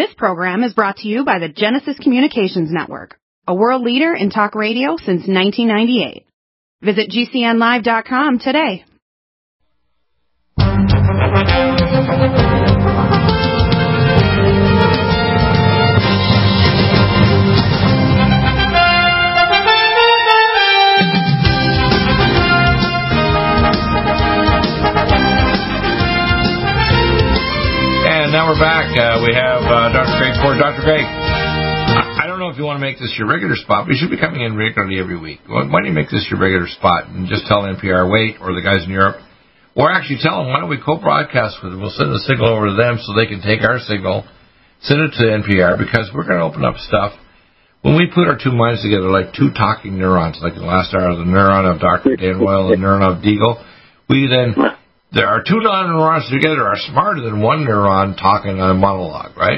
This program is brought to you by the Genesis Communications Network, a world leader in talk radio since 1998. Visit GCNlive.com today. And now we're back. We have Dr. Greg Ford. Dr. Greg, I don't know if you want to make this your regular spot, but you should be coming in regularly every week. Why don't you make this your regular spot and just tell NPR, wait, or the guys in Europe, or actually tell them, why don't we co-broadcast with them? We'll send the signal over to them so they can take our signal, send it to NPR, because we're going to open up stuff. When we put our two minds together like two talking neurons, like the last hour, the neuron of Dr. Dan Royal and the neuron of Deagle, there are two neurons together are smarter than one neuron talking on a monologue, right?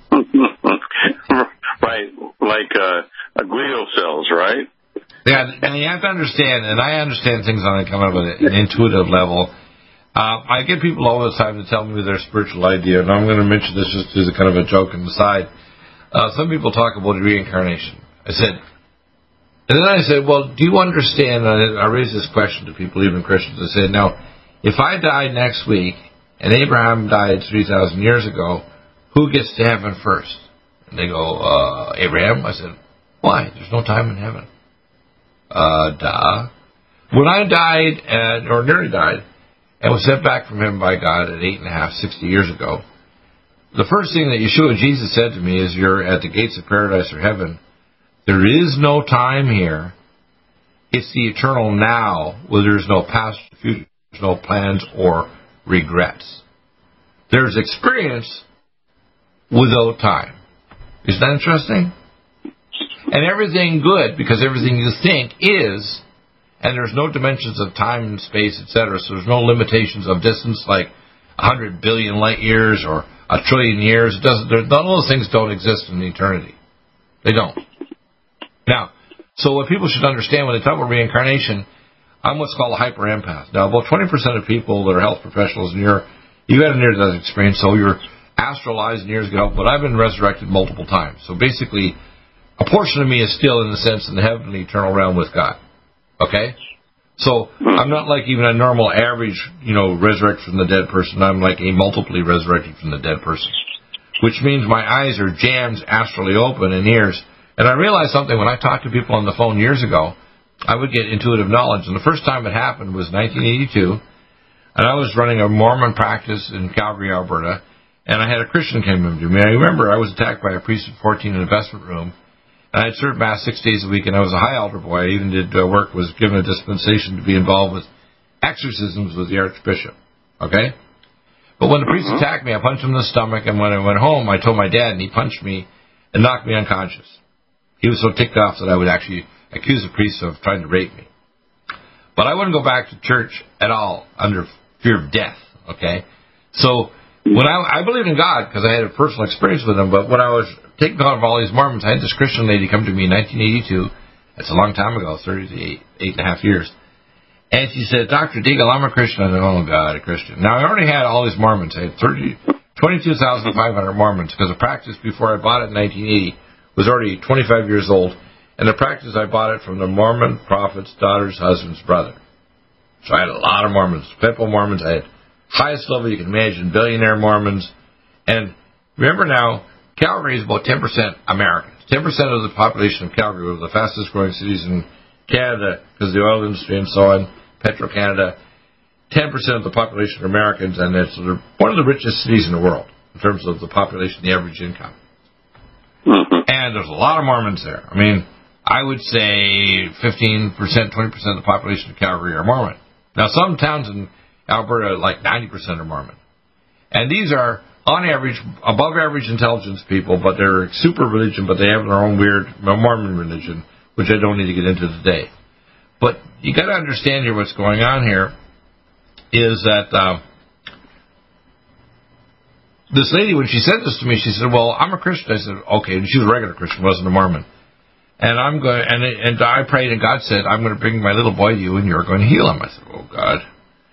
Right, like glial cells, right? Yeah, and you have to understand, and I understand things on a kind of an intuitive level. I get people all the time to tell me their spiritual idea, and I'm going to mention this just as a kind of a joke on the side. Some people talk about reincarnation. And then I said, well, do you understand, and I raised this question to people, even Christians, I said, now, if I died next week, and Abraham died 3,000 years ago, who gets to heaven first? And they go, Abraham. I said, why? There's no time in heaven. When I died, or nearly died, and was sent back from heaven by God at 60 years ago, the first thing that Yeshua Jesus said to me is, you're at the gates of paradise or heaven. There is no time here. It's the eternal now, where there's no past or future. No plans or regrets. There's experience without time. Isn't that interesting? And everything good, because everything you think is, and there's no dimensions of time and space, etc., so there's no limitations of distance like 100 billion light years or a trillion years. None of those things don't exist in eternity. They don't. Now, so what people should understand when they talk about reincarnation, I'm what's called a hyper-empath. Now, about 20% of people that are health professionals, and you had a near-death experience, so you're astralized and years ago, but I've been resurrected multiple times. So basically, a portion of me is still, in a sense, in the heavenly eternal realm with God. Okay? So I'm not like even a normal average, resurrected from the dead person. I'm like a multiply resurrected from the dead person, which means my eyes are jammed astrally open and ears. And I realized something when I talked to people on the phone years ago. I would get intuitive knowledge. And the first time it happened was 1982. And I was running a Mormon practice in Calgary, Alberta. And I had a Christian come in to me. I remember I was attacked by a priest at 14 in an investment room. And I had served Mass 6 days a week. And I was a high altar boy. I even did work, was given a dispensation to be involved with exorcisms with the Archbishop. Okay? But when the priest attacked me, I punched him in the stomach. And when I went home, I told my dad, and he punched me and knocked me unconscious. He was so ticked off that I would actually accuse a priest of trying to rape me. But I wouldn't go back to church at all under fear of death, okay? So when I believed in God because I had a personal experience with him, but when I was taken out of all these Mormons, I had this Christian lady come to me in 1982. That's a long time ago, 38 and a half years. And she said, Dr. Deagle, I'm a Christian. I said, oh, God, a Christian. Now, I already had all these Mormons. I had 22,500 Mormons because the practice before I bought it in 1980 was already 25 years old. And the practice, I bought it from the Mormon prophet's daughter's husband's brother. So I had a lot of Mormons, faithful Mormons. I had highest level you can imagine, billionaire Mormons. And remember now, Calgary is about 10% Americans. 10% of the population of Calgary, one of the fastest growing cities in Canada, because of the oil industry and so on, Petro-Canada. 10% of the population are Americans, and it's one of the richest cities in the world in terms of the population, the average income. And there's a lot of Mormons there. I mean, I would say 15%, 20% of the population of Calgary are Mormon. Now, some towns in Alberta, like 90% are Mormon. And these are, on average, above average intelligence people, but they're super religion, but they have their own weird Mormon religion, which I don't need to get into today. But you got to understand here what's going on here is that this lady, when she said this to me, she said, well, I'm a Christian. I said, okay. And she was a regular Christian, wasn't a Mormon. And I'm going, and I prayed, and God said, I'm going to bring my little boy to you, and you're going to heal him. I said, oh, God.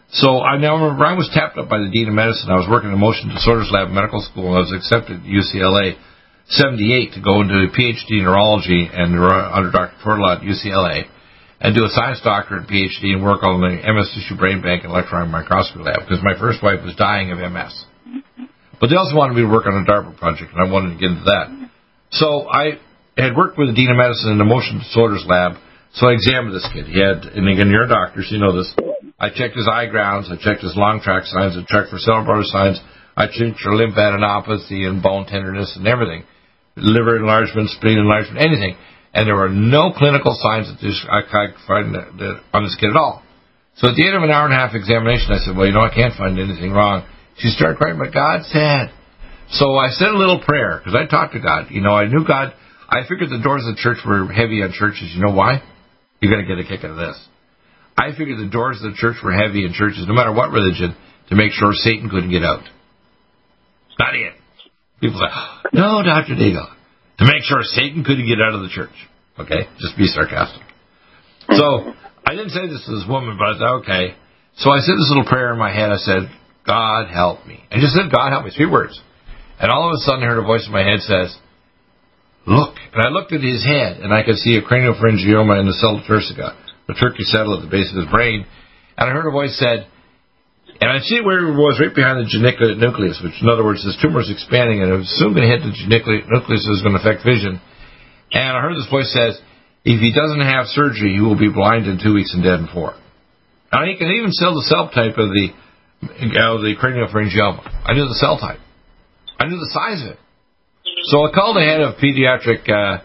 So I now remember I was tapped up by the Dean of Medicine. I was working in the Motion Disorders Lab Medical School, and I was accepted at UCLA 78 to go into a PhD in neurology and under Dr. Tortola at UCLA and do a science doctorate and PhD and work on the MS tissue brain bank and electron microscopy lab because my first wife was dying of MS. But they also wanted me to work on a DARPA project, and I wanted to get into that. So I had worked with the Dean of Medicine in the Motion Disorders Lab, so I examined this kid. He had, and again, you're a doctor, so you know this. I checked his eye grounds, I checked his long tract signs, I checked for cerebral signs, I checked for lymphadenopathy and bone tenderness and everything, liver enlargement, spleen enlargement, anything. And there were no clinical signs that I could find on this kid at all. So at the end of an hour and a half examination, I said, well, I can't find anything wrong. She started crying, but God said. So I said a little prayer, because I talked to God. I knew God. I figured the doors of the church were heavy on churches. You know why? You're going to get a kick out of this. I figured the doors of the church were heavy in churches, no matter what religion, to make sure Satan couldn't get out. Not it. People say, no, Dr. Deagle. To make sure Satan couldn't get out of the church. Okay? Just be sarcastic. So I didn't say this to this woman, but I said, okay. So I said this little prayer in my head. I said, God help me. I just said, God help me, 3 words. And all of a sudden I heard a voice in my head says, look. And I looked at his head, and I could see a craniopharyngioma in the cella turcica, the turkey settle at the base of his brain. And I heard a voice said, and I see where it was right behind the geniculate nucleus, which in other words, this tumor is expanding, and it was soon going to hit the geniculate nucleus, so it was going to affect vision. And I heard this voice says, if he doesn't have surgery, he will be blind in 2 weeks and dead in 4. Now, he can even tell the cell type of the craniopharyngioma. I knew the cell type. I knew the size of it. So I called the head of pediatric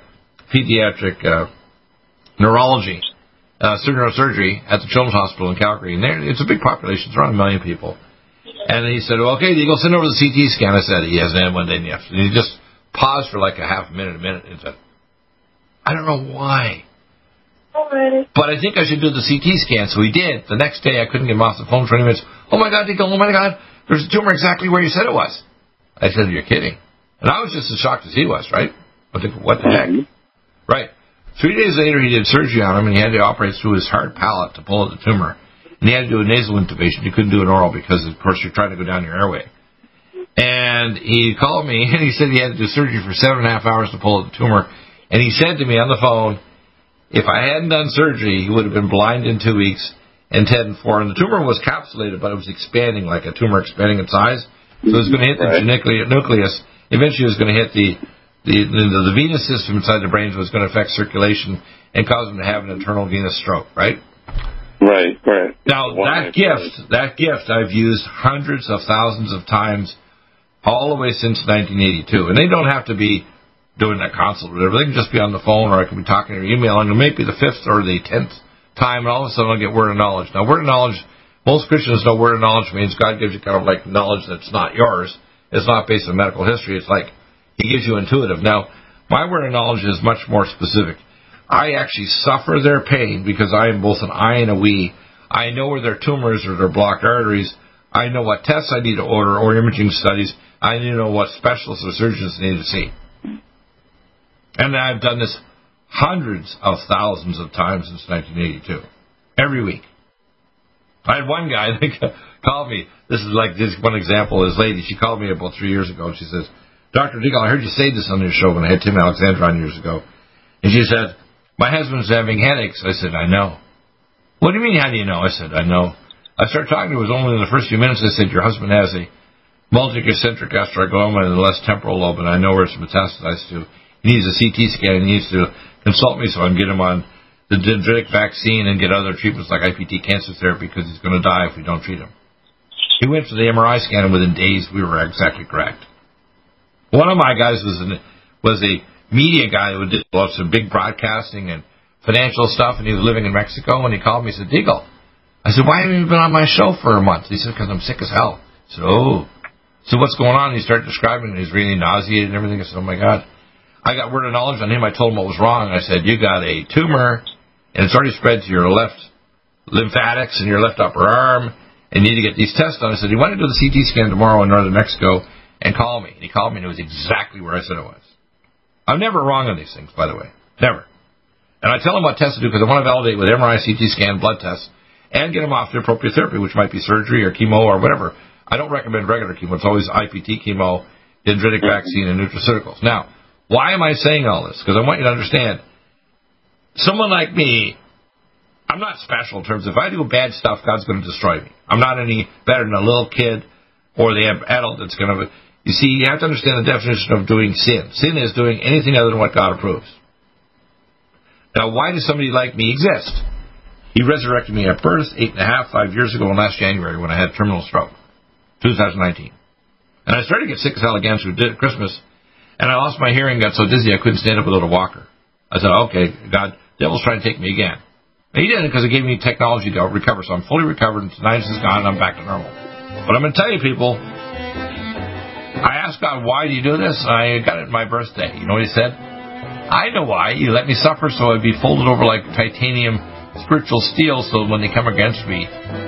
neurology, neurosurgery at the Children's Hospital in Calgary. And it's a big population. It's around 1 million people. And he said, well, okay, Deagle, send over the CT scan. I said, he hasn't had one day in the afternoon. And he just paused for like a half a minute, and said, I don't know why. But I think I should do the CT scan. So he did. The next day, I couldn't get him off the phone for 20 minutes. Oh, my God, Deagle, oh, my God, there's a tumor exactly where you said it was. I said, you're kidding. And I was just as shocked as he was, right? I think, what the heck? Right. 3 days later, he did surgery on him, and he had to operate through his hard palate to pull out the tumor. And he had to do a nasal intubation. He couldn't do an oral because, of course, you're trying to go down your airway. And he called me, and he said he had to do surgery for 7.5 hours to pull out the tumor. And he said to me on the phone, if I hadn't done surgery, he would have been blind in 2 weeks and dead in 4. And the tumor was capsulated, but it was expanding, like a tumor expanding in size. So it was going to hit the geniculate nucleus. Eventually, it was going to hit the venous system inside the brain, so it was going to affect circulation and cause him to have an internal venous stroke, right? Right. Now, that gift I've used hundreds of thousands of times all the way since 1982. And they don't have to be doing that consult or whatever. They can just be on the phone, or I can be talking or emailing. It may be the 5th or the 10th time, and all of a sudden I'll get word of knowledge. Now, word of knowledge, most Christians know word of knowledge means God gives you kind of like knowledge that's not yours. It's not based on medical history. It's like he gives you intuitive. Now, my word of knowledge is much more specific. I actually suffer their pain because I am both an I and a we. I know where their tumors or their blocked arteries. I know what tests I need to order or imaging studies. I need to know what specialists or surgeons need to see. And I've done this hundreds of thousands of times since 1982. Every week. I had one guy that called me. This is one example. This lady, she called me about 3 years ago, and she says, Dr. Deagle, I heard you say this on your show when I had Tim Alexander on years ago. And she said, my husband's having headaches. I said, I know. What do you mean, how do you know? I said, I know. I started talking to him. It was only in the first few minutes. I said, your husband has a multiconcentric astrogloma in the left temporal lobe, and I know where it's metastasized to. He needs a CT scan. He needs to consult me so I can get him on the dendritic vaccine and get other treatments like IPT cancer therapy because he's going to die if we don't treat him. He went for the MRI scan, and within days we were exactly correct. One of my guys was a media guy who did lots of big broadcasting and financial stuff, and he was living in Mexico, and he called me and said, Deagle. I said, why haven't you been on my show for a month? He said, because I'm sick as hell. I said, oh. So what's going on? And he started describing it. He's really nauseated and everything. I said, oh, my God. I got word of knowledge on him. I told him what was wrong. I said, you got a tumor, and it's already spread to your left lymphatics and your left upper arm, and you need to get these tests done. I said, do you want to do the CT scan tomorrow in northern Mexico and call me? And he called me, and it was exactly where I said it was. I'm never wrong on these things, by the way. Never. And I tell him what tests to do because I want to validate with MRI, CT scan, blood tests, and get them off the appropriate therapy, which might be surgery or chemo or whatever. I don't recommend regular chemo. It's always IPT chemo, dendritic vaccine, and nutraceuticals. Now, why am I saying all this? Because I want you to understand, someone like me, I'm not special in terms of if I do bad stuff, God's going to destroy me. I'm not any better than a little kid or the adult that's going to... You see, you have to understand the definition of doing sin. Sin is doing anything other than what God approves. Now, why does somebody like me exist? He resurrected me at birth 5 years ago in last January when I had terminal stroke, 2019. And I started to get sick as hell again through Christmas, and I lost my hearing, got so dizzy I couldn't stand up without a walker. I said, okay, God, devil's trying to take me again. And he didn't, because he gave me technology to recover, so I'm fully recovered, and tonight is gone, and I'm back to normal. But I'm going to tell you, people, I asked God, why do you do this? And I got it on my birthday. You know what he said? I know why. You let me suffer so I'd be folded over like titanium spiritual steel, so when they come against me,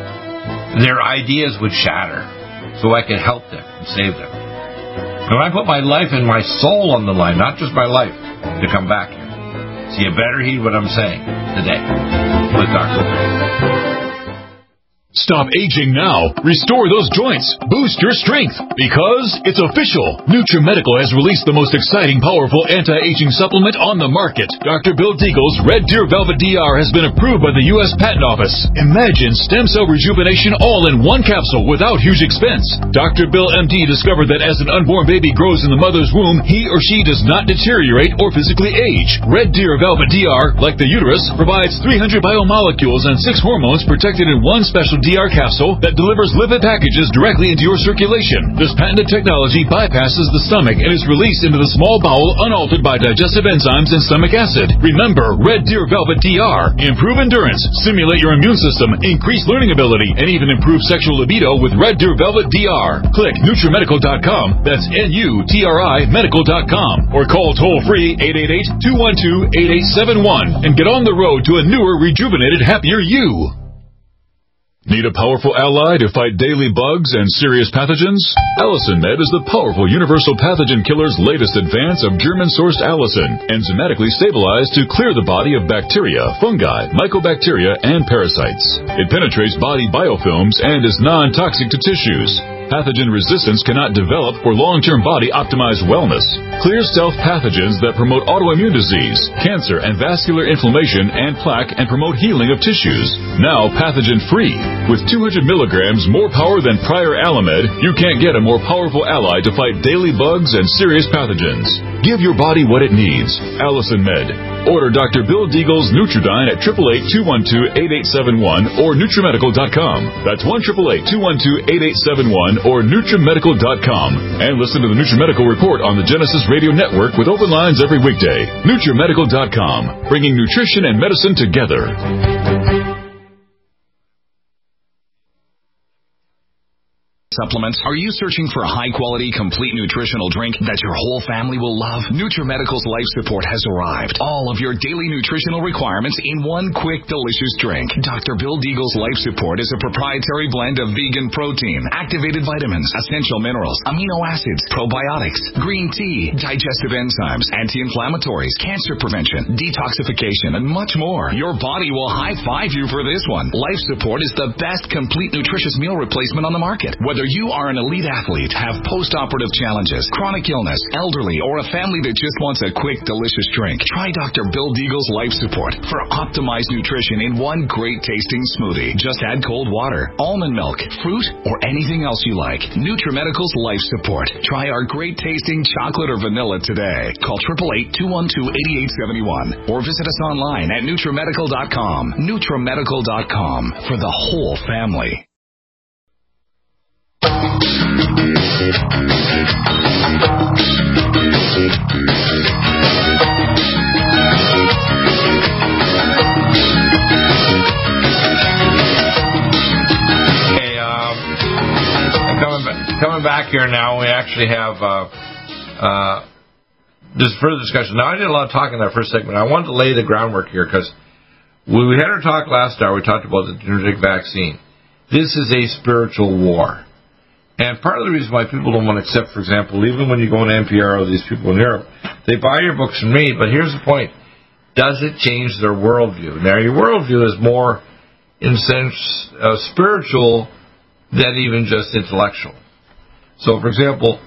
their ideas would shatter, so I could help them and save them. And I put my life and my soul on the line, not just my life, to come back here. So you better heed what I'm saying today with Dr. Bill. Stop aging now. Restore those joints. Boost your strength. Because it's official. NutriMedical has released the most exciting, powerful anti-aging supplement on the market. Dr. Bill Deagle's Red Deer Velvet DR has been approved by the U.S. Patent Office. Imagine stem cell rejuvenation all in one capsule without huge expense. Dr. Bill MD discovered that as an unborn baby grows in the mother's womb, he or she does not deteriorate or physically age. Red Deer Velvet DR, like the uterus, provides 300 biomolecules and 6 hormones protected in one special DR capsule that delivers lipid packages directly into your circulation. This patented technology bypasses the stomach and is released into the small bowel unaltered by digestive enzymes and stomach acid. Remember, Red Deer Velvet DR. Improve endurance, stimulate your immune system, increase learning ability, and even improve sexual libido with Red Deer Velvet DR. Click NutriMedical.com. That's NUTRI Medical.com. Or call toll-free 888-212-8871 and get on the road to a newer, rejuvenated, happier you. Need a powerful ally to fight daily bugs and serious pathogens? Allicin Med is the powerful universal pathogen killer's latest advance of German-sourced allicin, enzymatically stabilized to clear the body of bacteria, fungi, mycobacteria, and parasites. It penetrates body biofilms and is non-toxic to tissues. Pathogen resistance cannot develop for long-term body-optimized wellness. Clear stealth pathogens that promote autoimmune disease, cancer, and vascular inflammation and plaque and promote healing of tissues. Now pathogen-free. With 200 milligrams more power than prior Alamed, you can't get a more powerful ally to fight daily bugs and serious pathogens. Give your body what it needs. Allicin Med. Order Dr. Bill Deagle's Nutridyne at 888-212-8871 or NutriMedical.com. That's 1-888-212-8871 or NutriMedical.com. And listen to the NutriMedical Report on the Genesis Radio Network with open lines every weekday. NutriMedical.com, bringing nutrition and medicine together. Supplements. Are you searching for a high-quality, complete nutritional drink that your whole family will love? NutriMedical's Life Support has arrived. All of your daily nutritional requirements in one quick, delicious drink. Dr. Bill Deagle's Life Support is a proprietary blend of vegan protein, activated vitamins, essential minerals, amino acids, probiotics, green tea, digestive enzymes, anti-inflammatories, cancer prevention, detoxification, and much more. Your body will high-five you for this one. Life Support is the best complete nutritious meal replacement on the market. Whether you are an elite athlete, have post-operative challenges, chronic illness, elderly, or a family that just wants a quick, delicious drink, try Dr. Bill Deagle's Life Support for optimized nutrition in one great-tasting smoothie. Just add cold water, almond milk, fruit, or anything else you like. NutriMedical's Life Support. Try our great-tasting chocolate or vanilla today. Call 888-212-8871 or visit us online at NutriMedical.com. NutriMedical.com for the whole family. Coming back here now, we actually have this further discussion. Now, I did a lot of talking in that first segment. I wanted to lay the groundwork here because when we had our talk last hour, we talked about the genetic vaccine. This is a spiritual war. And part of the reason why people don't want to accept, for example, even when you go on NPR or these people in Europe, they buy your books from me, but here's the point. Does it change their worldview? Now, your worldview is more in a sense, spiritual than even just intellectual. So, for example,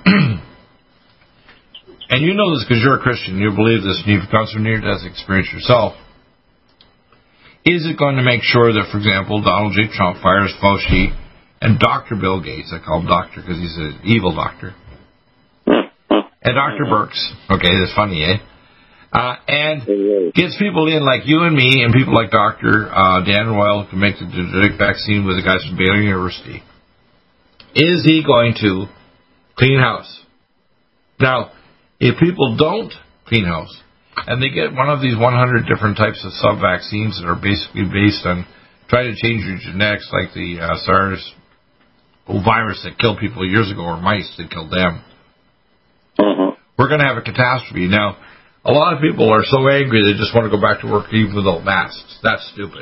and you know this because you're a Christian, you believe this, and you've gone through near-death experience yourself. Is it going to make sure that, for example, Donald J. Trump fires Fauci and Dr. Bill Gates, I call him doctor because he's an evil doctor, and Dr. Birx, okay, that's funny, eh? And gets people in like you and me and people like Dr. Dan Royal who can make the genetic vaccine with the guys from Baylor University. Is he going to clean house? Now, if people don't clean house, and they get one of these 100 different types of sub-vaccines that are basically based on trying to change your genetics, like the SARS virus that killed people years ago, or mice that killed them, we're going to have a catastrophe. Now, a lot of people are so angry they just want to go back to work even without masks. That's stupid.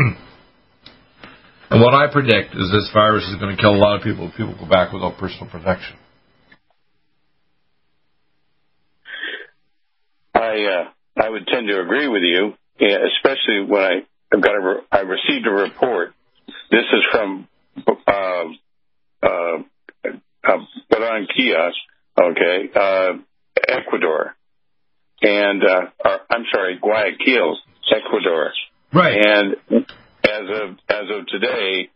And what I predict is this virus is going to kill a lot of people if people go back without personal protection. I would tend to agree with you, especially when I received a report. This is from Barranquilla, Ecuador, and I'm sorry, Guayaquil, Ecuador. Right. And as of today,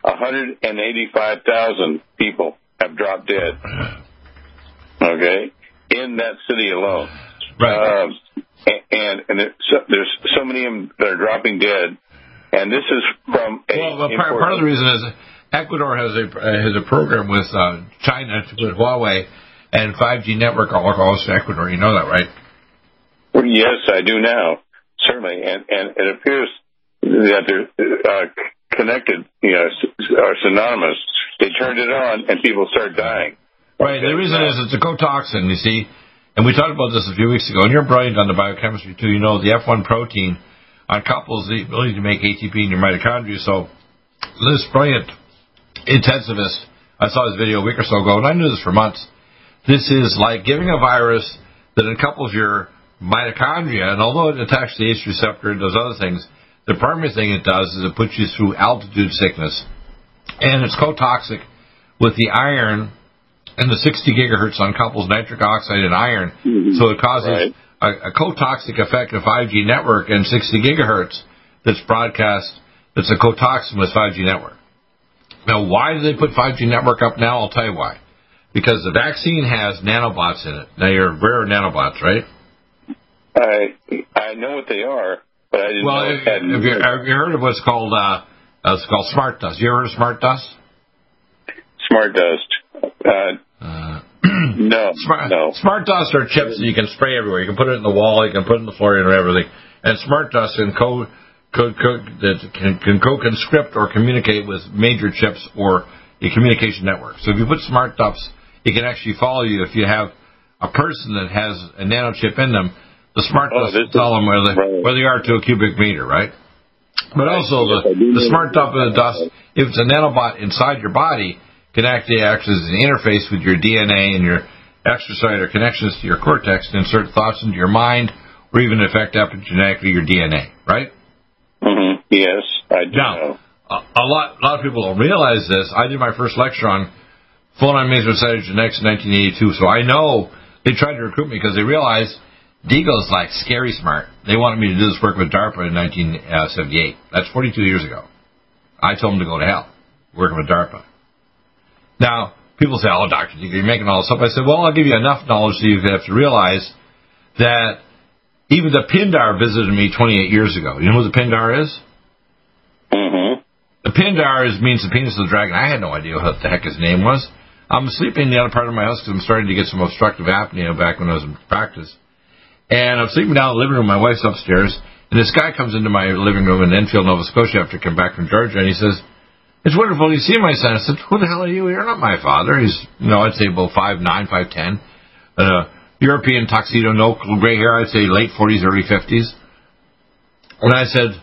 185,000 people have dropped dead. Okay, in that city alone. Right. And there's so many of them that are dropping dead, and this is from part of the reason is Ecuador has a program with China to put Huawei and 5G network all across Ecuador. You know that, right? Well, yes, I do now, certainly, and it appears that they're connected, are synonymous. They turned it on, and people start dying. Right. The reason is it's a cotoxin, you see. And we talked about this a few weeks ago, and you're brilliant on the biochemistry, too. You know the F1 protein uncouples the ability to make ATP in your mitochondria. So this brilliant intensivist, I saw his video a week or so ago, and I knew this for months. This is like giving a virus that uncouples your mitochondria, and although it attacks the ACE receptor and does other things, the primary thing it does is it puts you through altitude sickness. And it's cotoxic with the iron, and the 60 gigahertz uncouples nitric oxide and iron, so it causes a cotoxic effect of 5G network and 60 gigahertz that's broadcast, that's a cotoxin with 5G network. Now, why do they put 5G network up now? I'll tell you why. Because the vaccine has nanobots in it. Now, you're aware of nanobots, right? I know what they are, but I didn't know it had... Have you heard of what's called smart dust? You ever heard of smart dust? Smart dust. No. Smart dust are chips that you can spray everywhere. You can put it in the wall, you can put it in the floor, and everything. And smart dust can co-conscript or communicate with major chips or a communication network. So if you put smart dust, it can actually follow you. If you have a person that has a nanochip in them, the smart dust will tell them where they are to a cubic meter, right? But also the smart dust, if it's a nanobot inside your body, can actually act as an interface with your DNA and your extracellular connections to your cortex to insert thoughts into your mind or even affect epigenetically your DNA, right? Mm-hmm. Yes, I do know. A lot of people don't realize this. I did my first lecture on phonon matrix cytogenetics in 1982, so I know they tried to recruit me because they realized Deagle's like scary smart. They wanted me to do this work with DARPA in 1978. That's 42 years ago. I told them to go to hell, working with DARPA. Now, people say, oh, Dr. Deagle, you're making all this up. I said, well, I'll give you enough knowledge so you have to realize that even the Pindar visited me 28 years ago. You know who the Pindar is? Mm-hmm. The Pindar means the penis of the dragon. I had no idea what the heck his name was. I'm sleeping in the other part of my house because I'm starting to get some obstructive apnea back when I was in practice. And I'm sleeping down in the living room. My wife's upstairs. And this guy comes into my living room in Enfield, Nova Scotia after I came back from Georgia. And he says, it's wonderful to see my son. I said, who the hell are you? You're not my father. He's, I'd say about 5'9", 5'10". European tuxedo, no gray hair. I'd say late 40s, early 50s. And I said,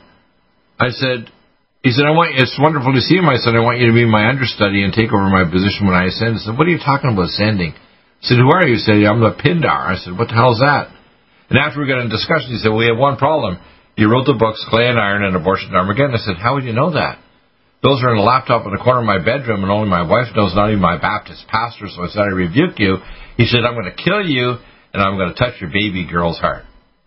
he said, it's wonderful to see you, my son. I want you to be my understudy and take over my position when I ascend. I said, what are you talking about ascending? I said, who are you? He said, I'm the Pindar. I said, what the hell is that? And after we got in discussion, he said, we have one problem. You wrote the books, Clay and Iron and Abortion Armageddon. I said, how would you know that? Those are in a laptop in the corner of my bedroom, and only my wife knows, not even my Baptist pastor. So I said, I rebuke you. He said, I'm going to kill you, and I'm going to touch your baby girl's heart.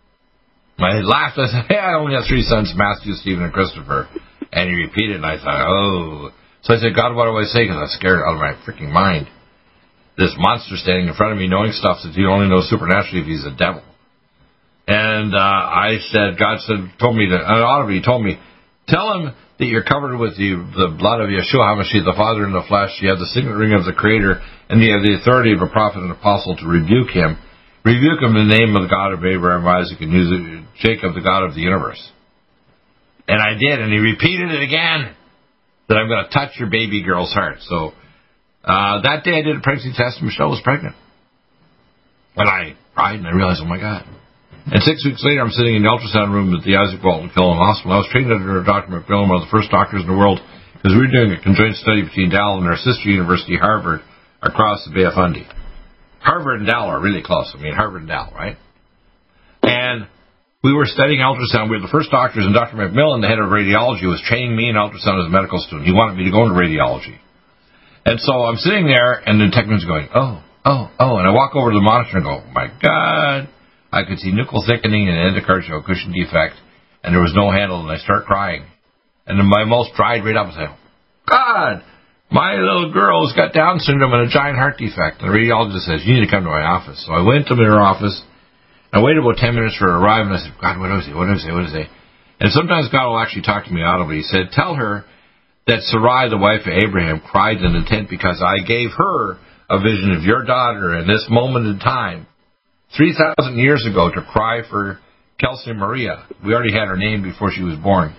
I laughed. I said, hey, I only have 3 sons, Matthew, Stephen, and Christopher. And he repeated, and I thought, oh. So I said, God, what do I say? Because I'm scared out of my freaking mind. This monster standing in front of me knowing stuff that you only know supernaturally if he's a devil. And I said, God told me, audibly told me, tell him that you're covered with the blood of Yeshua HaMashiach, the Father in the flesh. You have the signet ring of the Creator, and you have the authority of a prophet and apostle to rebuke him. Rebuke him in the name of the God of Abraham, Isaac, and Jacob, the God of the universe. And I did, and he repeated it again, that I'm going to touch your baby girl's heart. So that day I did a pregnancy test, and Michelle was pregnant. And I cried, and I realized, oh my God. And 6 weeks later, I'm sitting in the ultrasound room at the Isaac Walton Killam Hospital. I was trained under Dr. McMillan, one of the first doctors in the world, because we were doing a conjoint study between Dal and our sister university, Harvard, across the Bay of Fundy. Harvard and Dal are really close. I mean, Harvard and Dal, right? And we were studying ultrasound. We were the first doctors, and Dr. McMillan, the head of radiology, was training me in ultrasound as a medical student. He wanted me to go into radiology. And so I'm sitting there, and the technician's going, oh. And I walk over to the monitor and go, oh my God. I could see nuchal thickening and endocardial cushion defect, and there was no handle, and I start crying. And then my mouth dried right up and said, God, my little girl's got Down syndrome and a giant heart defect. And the radiologist says, you need to come to my office. So I went to her office. I waited about 10 minutes for her to arrive, and I said, God, what do I say? And sometimes God will actually talk to me audibly. He said, tell her that Sarai, the wife of Abraham, cried in the tent because I gave her a vision of your daughter in this moment in time, 3,000 years ago, to cry for Kelsey Maria. We already had her name before she was born.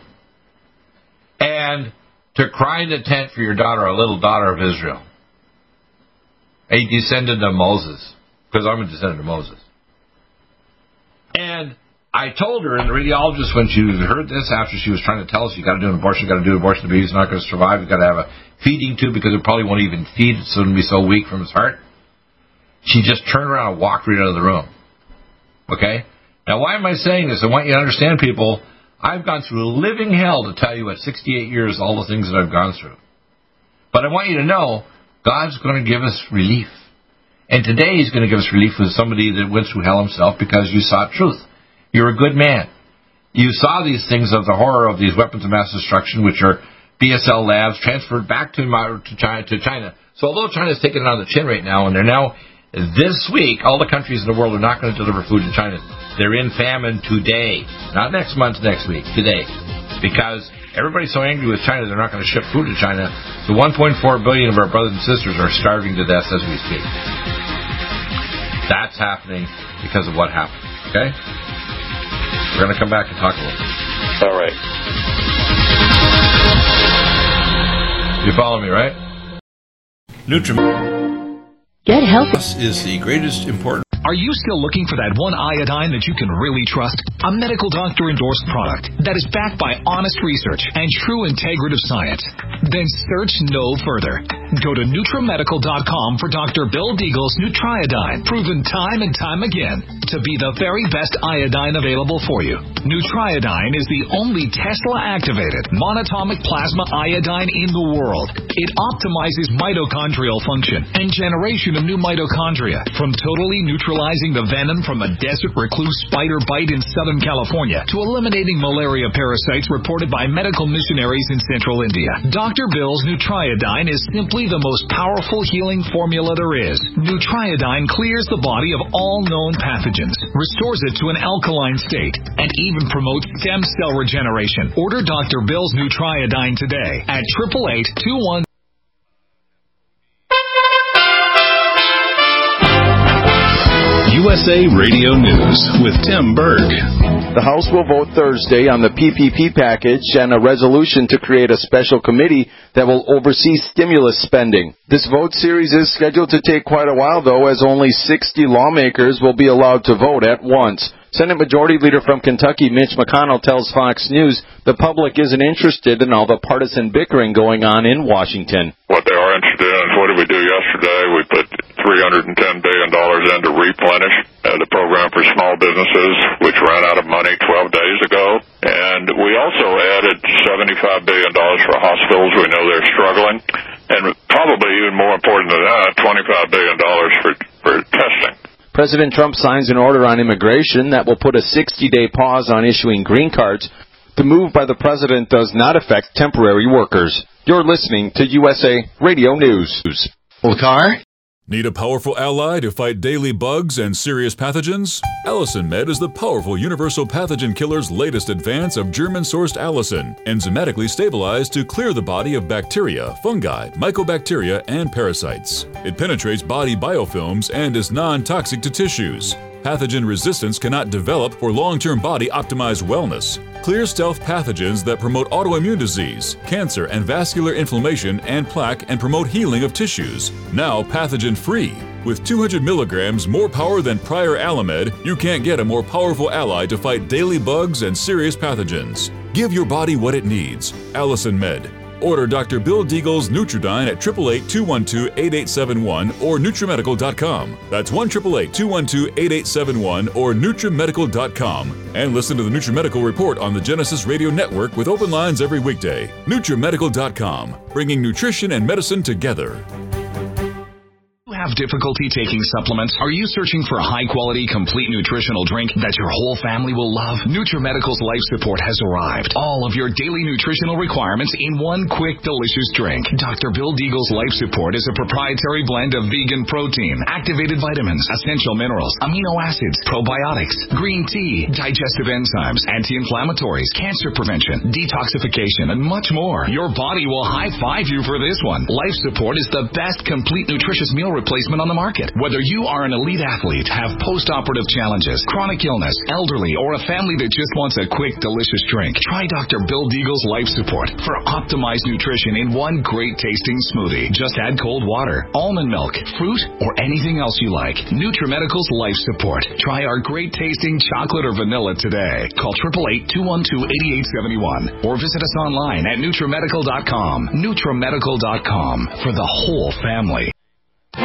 And to cry in the tent for your daughter, a little daughter of Israel, a descendant of Moses, because I'm a descendant of Moses. And I told her, and the radiologist, when she heard this, after she was trying to tell us, you got to do an abortion, the baby's not going to survive, you got to have a feeding tube because it probably won't even feed, so it'll be so weak from its heart. She just turned around and walked right out of the room. Okay? Now, why am I saying this? I want you to understand, people, I've gone through a living hell to tell you at 68 years all the things that I've gone through. But I want you to know, God's going to give us relief. And today He's going to give us relief with somebody that went through hell himself because you sought truth. You're a good man. You saw these things of the horror of these weapons of mass destruction, which are BSL labs, transferred back to China. So although China's taking it on the chin right now, and they're now, this week, all the countries in the world are not going to deliver food to China. They're in famine today. Not next month, next week, today. Because everybody's so angry with China, they're not going to ship food to China. So 1.4 billion of our brothers and sisters are starving to death as we speak. That's happening because of what happened. Okay? We're going to come back and talk a little bit. All right. You follow me, right? Get healthy. This is the greatest important. Are you still looking for that one iodine that you can really trust? A medical doctor endorsed product that is backed by honest research and true integrative science? Then search no further. Go to NutriMedical.com for Dr. Bill Deagle's Nutriodine, proven time and time again to be the very best iodine available for you. Nutriodine is the only Tesla-activated monatomic plasma iodine in the world. It optimizes mitochondrial function and generation of new mitochondria, from totally neutralizing the venom from a desert recluse spider bite in Southern California to eliminating malaria parasites reported by medical missionaries in Central India. Dr. Bill's Nutriodine is simply the most powerful healing formula there is. Nutriodine clears the body of all known pathogens, restores it to an alkaline state, and even promotes stem cell regeneration. Order Dr. Bill's Nutriodine today at 888-21. USA Radio News with Tim Berg. The House will vote Thursday on the PPP package and a resolution to create a special committee that will oversee stimulus spending. This vote series is scheduled to take quite a while, though, as only 60 lawmakers will be allowed to vote at once. Senate Majority Leader from Kentucky, Mitch McConnell, tells Fox News the public isn't interested in all the partisan bickering going on in Washington. What they are interested in is what did we do yesterday? We put $310 billion in to replenish the program for small businesses, which ran out of money 12 days ago. we also added $75 billion for hospitals. We know they're struggling. And probably even more important than that, $25 billion for testing. President Trump signs an order on immigration that will put a 60-day pause on issuing green cards. The move by the president does not affect temporary workers. You're listening to USA Radio News. Car? Need a powerful ally to fight daily bugs and serious pathogens? Allicin Med is the powerful universal pathogen killer's latest advance of German-sourced allicin, enzymatically stabilized to clear the body of bacteria, fungi, mycobacteria, and parasites. It penetrates body biofilms and is non-toxic to tissues. Pathogen resistance cannot develop for long-term body-optimized wellness. Clear stealth pathogens that promote autoimmune disease, cancer and vascular inflammation and plaque and promote healing of tissues. Now pathogen-free. With 200 milligrams more power than prior Alamed, you can't get a more powerful ally to fight daily bugs and serious pathogens. Give your body what it needs. Allicin Med. Order Dr. Bill Deagle's Nutridyne at 888-212-8871 or NutriMedical.com. That's 1-888-212-8871 or NutriMedical.com. And listen to the NutriMedical Report on the Genesis Radio Network with open lines every weekday. NutriMedical.com, bringing nutrition and medicine together. Have difficulty taking supplements? Are you searching for a high-quality, complete nutritional drink that your whole family will love? NutriMedical's Life Support has arrived. All of your daily nutritional requirements in one quick, delicious drink. Dr. Bill Deagle's Life Support is a proprietary blend of vegan protein, activated vitamins, essential minerals, amino acids, probiotics, green tea, digestive enzymes, anti-inflammatories, cancer prevention, detoxification, and much more. Your body will high-five you for this one. Life Support is the best complete nutritious meal replacement on the market. Whether you are an elite athlete, have post-operative challenges, chronic illness, elderly, or a family that just wants a quick, delicious drink, try Dr. Bill Deagle's Life Support for optimized nutrition in one great-tasting smoothie. Just add cold water, almond milk, fruit, or anything else you like. NutriMedical's Life Support. Try our great-tasting chocolate or vanilla today. Call 888-212-8871 or visit us online at NutriMedical.com. NutriMedical.com for the whole family. So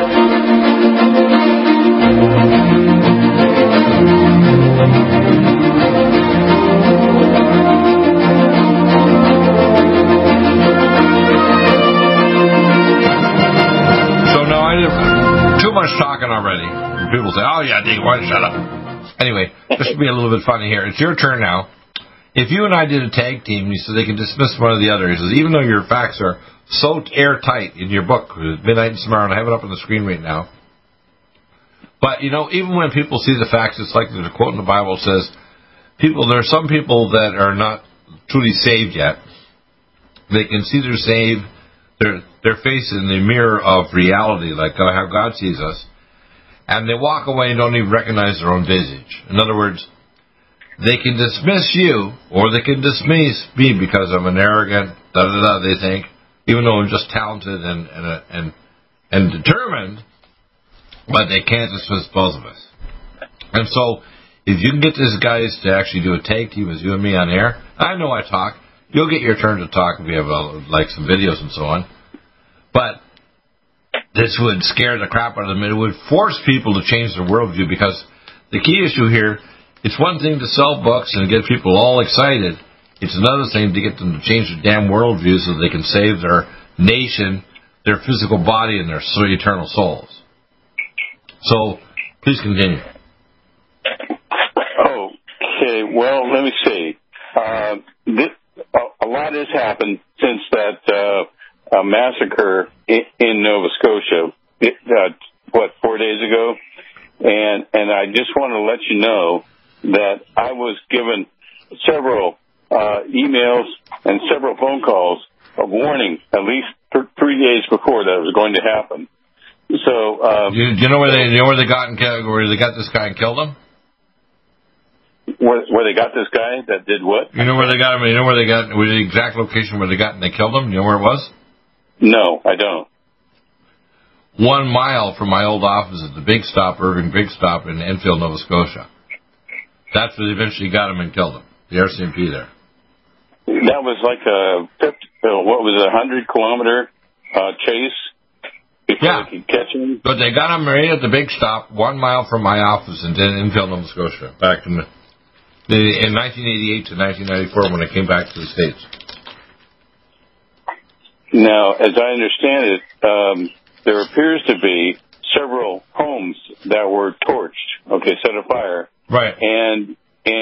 now too much talking already. People say, "Oh yeah, Dave, why shut up?" Anyway, this should be a little bit funny here. It's your turn now. If you and I did a tag team, you said they can dismiss one or the other. He says, even though your facts are so airtight in your book, Midnight and Tomorrow, and I have it up on the screen right now. But, you know, even when people see the facts, it's like there's a quote in the Bible that says, there are some people that are not truly saved yet. They can see their face in the mirror of reality, like how God sees us. And they walk away and don't even recognize their own visage. In other words, they can dismiss you, or they can dismiss me because I'm an arrogant, they think, even though I'm just talented and determined, but they can't dismiss both of us. And so, if you can get these guys to actually do a tag team as you and me on air, I know I talk. You'll get your turn to talk if we have some videos and so on. But this would scare the crap out of them. It would force people to change their worldview, because the key issue here, it's one thing to sell books and get people all excited. It's another thing to get them to change their damn worldview so they can save their nation, their physical body, and their eternal souls. So, please continue. Okay, well, let me see. A lot has happened since that massacre in Nova Scotia, 4 days ago? And I just want to let you know that I was given several emails and several phone calls of warning at least 3 days before that it was going to happen. So do you know where they got this guy and killed him? Where they got this guy that did what? You know where they got him? You know where the exact location where they got and they killed him? You know where it was? No, I don't. 1 mile from my old office at the Irving Big Stop in Enfield, Nova Scotia. That's where they eventually got him and killed him. The RCMP there. That was like a 100-kilometer chase before they could catch him? But they got him right at the Big Stop, 1 mile from my office in Enfield, Nova Scotia, back in in 1988 to 1994 when I came back to the States. Now, as I understand it, there appears to be several homes that were torched, set afire. Right. And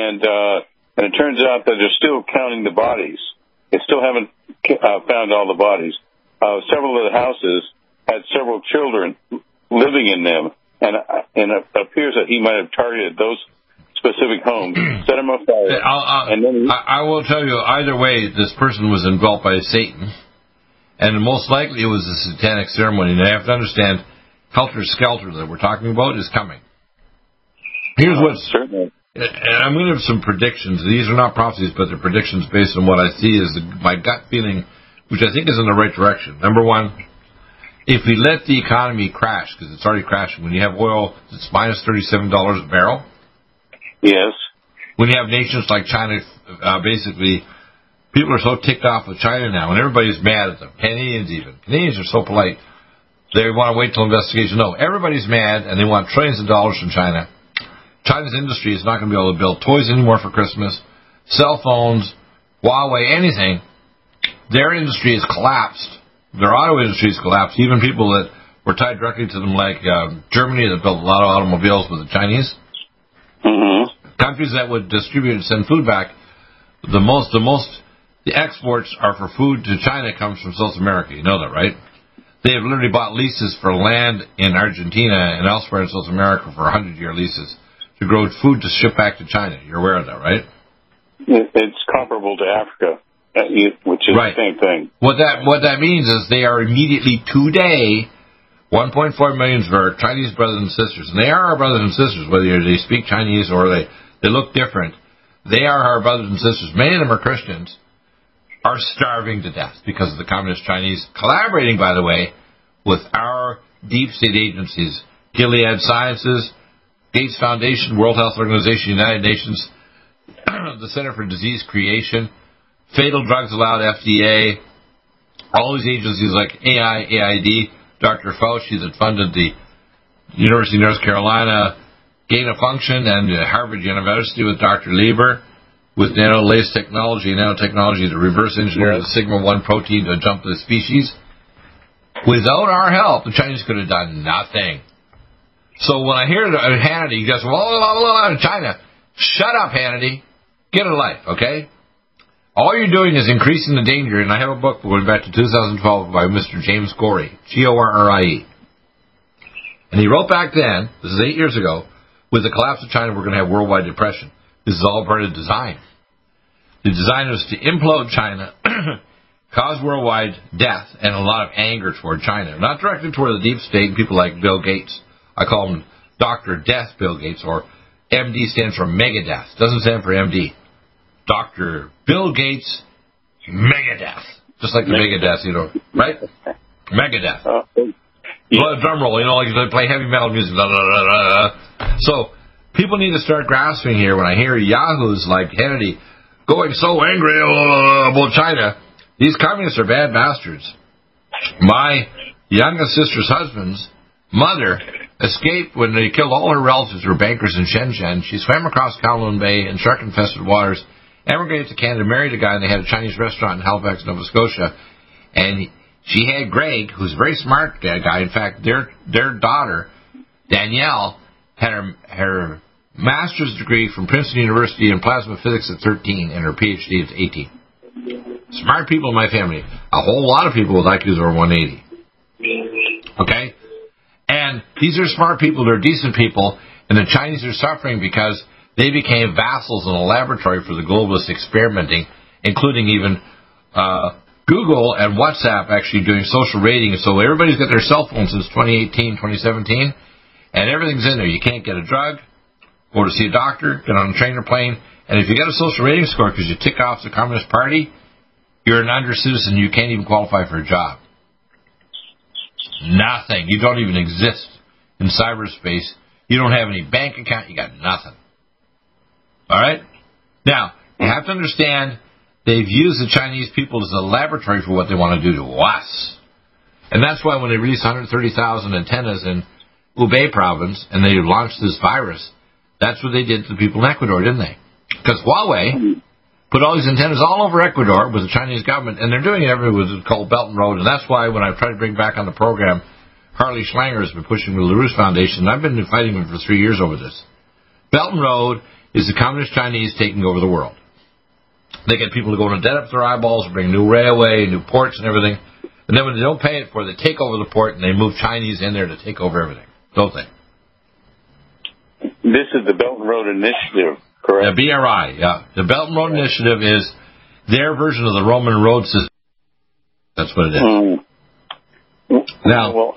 it turns out that they're still counting the bodies. They still haven't found all the bodies. Several of the houses had several children living in them, and it appears that he might have targeted those specific homes, set them afire. I will tell you, either way, this person was involved by Satan, and most likely it was a satanic ceremony. And you have to understand, Helter Skelter that we're talking about is coming. Here's what's... Certainly. And I'm going to have some predictions. These are not prophecies, but they're predictions based on what I see as my gut feeling, which I think is in the right direction. Number one, if we let the economy crash, because it's already crashing, when you have oil that's minus $37 a barrel. Yes. When you have nations like China, basically, people are so ticked off with China now, and everybody's mad at them. Canadians even. Canadians are so polite. They want to wait till investigation. No, everybody's mad, and they want trillions of dollars from China. China's industry is not going to be able to build toys anymore for Christmas, cell phones, Huawei, anything. Their industry has collapsed. Their auto industry has collapsed. Even people that were tied directly to them, like Germany, that built a lot of automobiles with the Chinese. Mm-hmm. Countries that would distribute and send food back, the exports are for food to China comes from South America. You know that, right? They have literally bought leases for land in Argentina and elsewhere in South America for 100-year leases to grow food to ship back to China. You're aware of that, right? It's comparable to Africa, which is right. The same thing. What that means is they are immediately today 1.4 million of our Chinese brothers and sisters, and they are our brothers and sisters, whether they speak Chinese or they look different. They are our brothers and sisters. Many of them are Christians, are starving to death because of the communist Chinese, collaborating, by the way, with our deep state agencies, Gilead Sciences, Gates Foundation, World Health Organization, United Nations, the Center for Disease Creation, Fatal Drugs Allowed, FDA, all these agencies like AID, Dr. Fauci that funded the University of North Carolina Gain of Function, and Harvard University with Dr. Lieber, with nanolase technology, nanotechnology to reverse engineer the sigma-1 protein to jump the species. Without our help, the Chinese could have done nothing. So when I hear Hannity, he goes, well, China. Shut up, Hannity. Get a life, okay? All you're doing is increasing the danger, and I have a book going back to 2012 by Mr. James Gorrie, Gorrie. And he wrote back then, this is 8 years ago, with the collapse of China, we're going to have worldwide depression. This is all part of design. The design was to implode China, cause worldwide death, and a lot of anger toward China. Not directed toward the deep state and people like Bill Gates. I call him Dr. Death Bill Gates, or MD stands for Megadeth. Doesn't stand for MD. Dr. Bill Gates Megadeth. Just like the Megadeth, you know, right? Megadeth. Drum roll, you know, like they play heavy metal music. Blah, blah, blah, blah. So people need to start grasping here when I hear yahoos like Hannity going so angry about China. These communists are bad bastards. My youngest sister's husband's mother escaped when they killed all her relatives who were bankers in Shenzhen. She swam across Kowloon Bay in shark-infested waters, emigrated to Canada, married a guy, and they had a Chinese restaurant in Halifax, Nova Scotia. And she had Greg, who's a very smart guy. In fact, their daughter, Danielle, had her master's degree from Princeton University in plasma physics at 13 and her PhD at 18. Smart people in my family. A whole lot of people with IQs over 180. Okay? And these are smart people, they're decent people, and the Chinese are suffering because they became vassals in a laboratory for the globalist experimenting, including even Google and WhatsApp actually doing social rating. So everybody's got their cell phones since 2018, 2017, and everything's in there. You can't get a drug, go to see a doctor, get on a train or plane, and if you get a social rating score because you tick off the Communist Party, you're an under-citizen. You can't even qualify for a job. Nothing. You don't even exist in cyberspace. You don't have any bank account. You got nothing. All right? Now, you have to understand they've used the Chinese people as a laboratory for what they want to do to us. And that's why when they released 130,000 antennas in Hubei province and they launched this virus, that's what they did to the people in Ecuador, didn't they? Because Huawei put all these antennas all over Ecuador with the Chinese government, and they're doing it everywhere with what's called Belt and Road, and that's why when I've tried to bring back on the program, Harley Schlanger has been pushing the LaRousse Foundation, and I've been fighting him for 3 years over this. Belt and Road is the Communist Chinese taking over the world. They get people to go into debt up their eyeballs, bring new railway, new ports and everything, and then when they don't pay it for it, they take over the port and they move Chinese in there to take over everything, don't they? This is the Belt and Road Initiative, correct? The BRI, yeah. The Belt and Road Initiative is their version of the Roman road system. That's what it is. Now, well,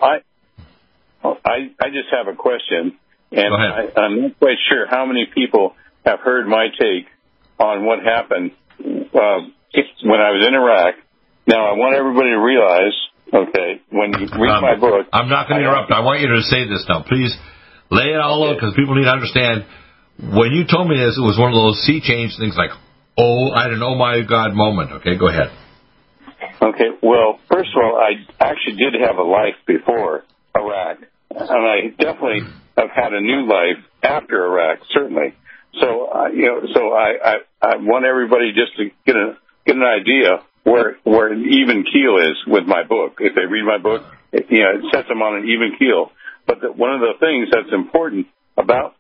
I just have a question, and I'm not quite sure how many people have heard my take on what happened when I was in Iraq. Now, I want everybody to realize, okay, when you read my book... I'm not going to interrupt. I want you to say this now. Please lay it all out, because people need to understand. When you told me this, it was one of those sea change things like, I had an oh my God moment. Okay, go ahead. Okay, well, first of all, I actually did have a life before Iraq, and I definitely have had a new life after Iraq, certainly. So, I want everybody just to get an idea where an even keel is with my book. If they read my book, it sets them on an even keel. But one of the things that's important about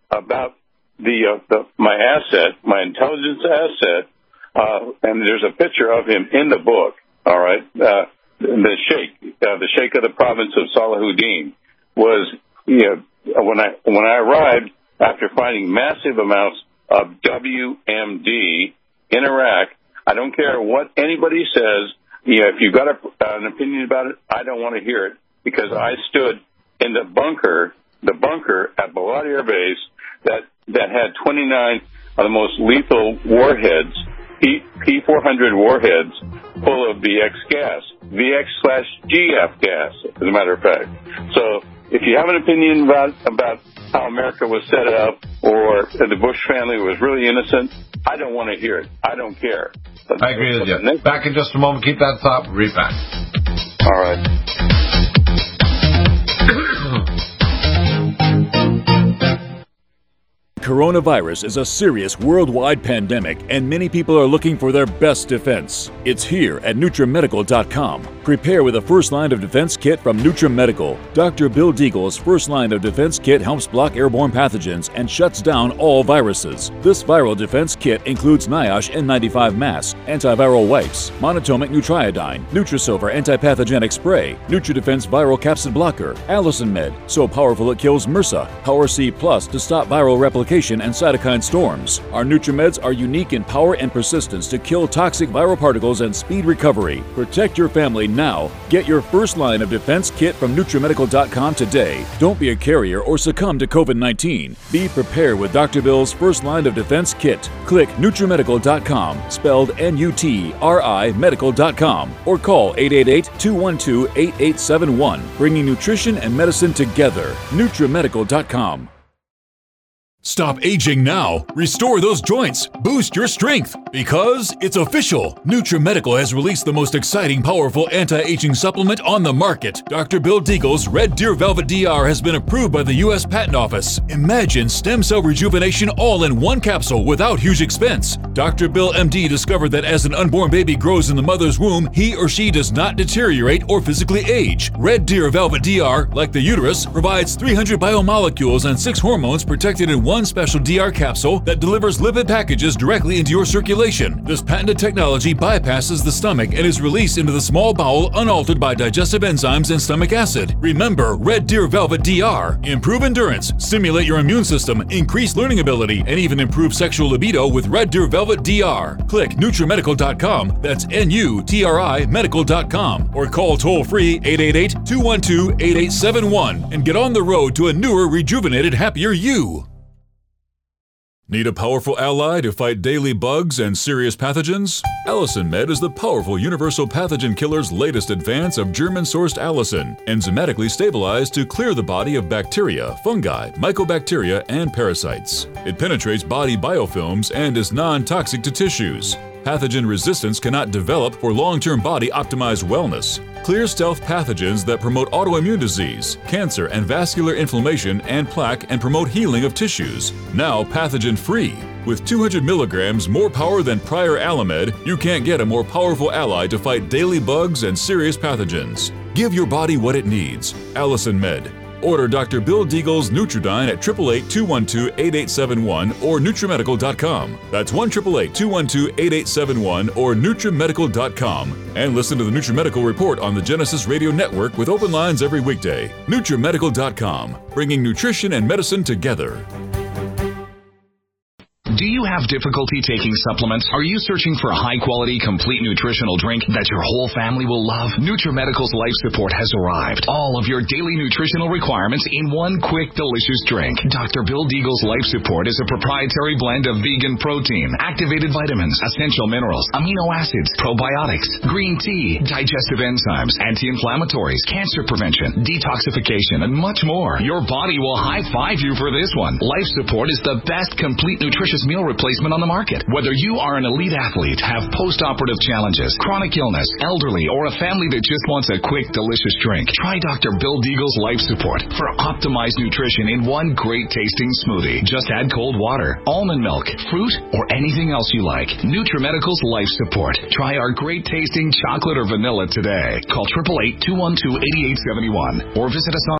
my asset, my intelligence asset, and there's a picture of him in the book. All right, the sheikh of the province of Salahuddin was, when I arrived after finding massive amounts of WMD in Iraq. I don't care what anybody says. If you've got an opinion about it, I don't want to hear it, because I stood in the bunker at Balad Air Base that had 29 of the most lethal warheads, P400 warheads, full of VX gas, VX/GF gas, as a matter of fact. So if you have an opinion about how America was set up, or the Bush family was really innocent, I don't want to hear it. I don't care. But I agree with you. Back in just a moment. Keep that thought. We'll be back. All right. Coronavirus is a serious worldwide pandemic, and many people are looking for their best defense. It's here at NutriMedical.com. Prepare with a first line of defense kit from NutriMedical. Dr. Bill Deagle's first line of defense kit helps block airborne pathogens and shuts down all viruses. This viral defense kit includes NIOSH N95 mask, antiviral wipes, monatomic Nutriodine, Nutrisilver antipathogenic spray, NutriDefense viral capsid blocker, Allison Med, so powerful it kills MRSA, Power C Plus to stop viral replication and cytokine storms. Our NutriMeds are unique in power and persistence to kill toxic viral particles and speed recovery. Protect your family now. Get your first line of defense kit from NutriMedical.com today. Don't be a carrier or succumb to COVID-19. Be prepared with Dr. Bill's first line of defense kit. Click NutriMedical.com, spelled N-U-T-R-I Medical.com, or call 888-212-8871, bringing nutrition and medicine together. NutriMedical.com. Stop aging now. Restore those joints. Boost your strength. Because it's official. NutriMedical has released the most exciting, powerful anti-aging supplement on the market. Dr. Bill Deagle's Red Deer Velvet DR has been approved by the U.S. Patent Office. Imagine stem cell rejuvenation all in one capsule without huge expense. Dr. Bill MD discovered that as an unborn baby grows in the mother's womb, he or she does not deteriorate or physically age. Red Deer Velvet DR, like the uterus, provides 300 biomolecules and 6 hormones protected in one special DR capsule that delivers lipid packages directly into your circulation. This patented technology bypasses the stomach and is released into the small bowel unaltered by digestive enzymes and stomach acid. Remember Red Deer Velvet DR. Improve endurance, stimulate your immune system, increase learning ability, and even improve sexual libido with Red Deer Velvet DR. Click NutriMedical.com, that's N-U-T-R-I Medical.com, or call toll-free 888-212-8871 and get on the road to a newer, rejuvenated, happier you. Need a powerful ally to fight daily bugs and serious pathogens? Allison Med is the powerful universal pathogen killer's latest advance of German-sourced allicin, enzymatically stabilized to clear the body of bacteria, fungi, mycobacteria, and parasites. It penetrates body biofilms and is non-toxic to tissues. Pathogen resistance cannot develop for long-term body-optimized wellness. Clear stealth pathogens that promote autoimmune disease, cancer and vascular inflammation and plaque and promote healing of tissues. Now pathogen-free. With 200 milligrams more power than prior Alamed, you can't get a more powerful ally to fight daily bugs and serious pathogens. Give your body what it needs. Allison Med. Order Dr. Bill Deagle's Nutridyne at 888-212-8871 or NutriMedical.com. That's 1-888-212-8871 or NutriMedical.com. And listen to the NutriMedical Report on the Genesis Radio Network with open lines every weekday. NutriMedical.com, bringing nutrition and medicine together. Do you have difficulty taking supplements? Are you searching for a high-quality, complete nutritional drink that your whole family will love? NutriMedical's Life Support has arrived. All of your daily nutritional requirements in one quick, delicious drink. Dr. Bill Deagle's Life Support is a proprietary blend of vegan protein, activated vitamins, essential minerals, amino acids, probiotics, green tea, digestive enzymes, anti-inflammatories, cancer prevention, detoxification, and much more. Your body will high-five you for this one. Life Support is the best complete nutritious meal replacement on the market. Whether you are an elite athlete, have post-operative challenges, chronic illness, elderly, or a family that just wants a quick, delicious drink, try Dr. Bill Deagle's Life Support for optimized nutrition in one great-tasting smoothie. Just add cold water, almond milk, fruit, or anything else you like. NutriMedical's Life Support. Try our great-tasting chocolate or vanilla today. Call 888-212-8871 or visit us on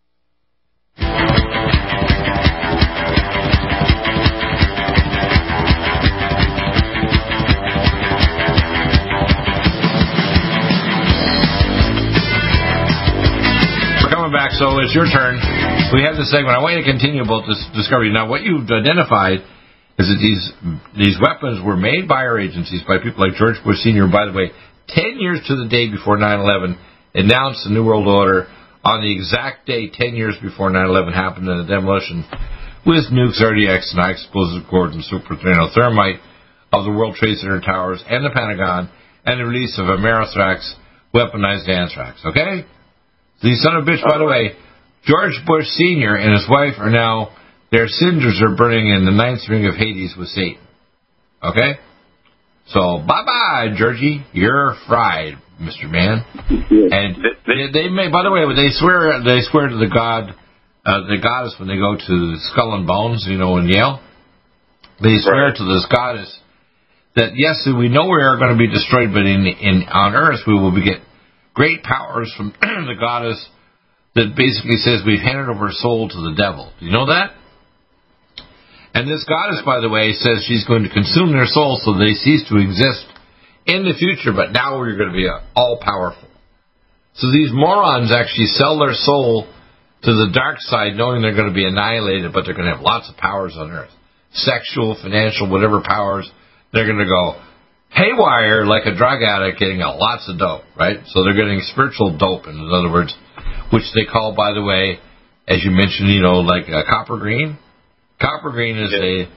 back, so it's your turn. We have this segment. I want you to continue about this discovery. Now, what you've identified is that these weapons were made by our agencies, by people like George Bush Sr., by the way, 10 years to the day before 9/11, announced the New World Order on the exact day 10 years before 9/11 happened, in the demolition with nukes, RDX, and high explosive cords and super thermite of the World Trade Center towers and the Pentagon, and the release of Amerithrax, weaponized anthrax. Okay? The son of a bitch, by the way, George Bush Sr. and his wife are now, their cinders are burning in the ninth ring of Hades with Satan. Okay? So, bye-bye, Georgie. You're fried, Mr. Man. And they may, by the way, they swear to the goddess when they go to Skull and Bones, in Yale. They swear to this goddess that, yes, we know we are going to be destroyed, but on Earth we will get great powers from the goddess that basically says we've handed over our soul to the devil. Do you know that? And this goddess, by the way, says she's going to consume their soul so they cease to exist in the future, but now we're going to be all-powerful. So these morons actually sell their soul to the dark side knowing they're going to be annihilated, but they're going to have lots of powers on Earth. Sexual, financial, whatever powers. They're going to go haywire like a drug addict getting lots of dope, right? So they're getting spiritual dope, in other words, which they call, by the way, as you mentioned, like copper green. Copper green is that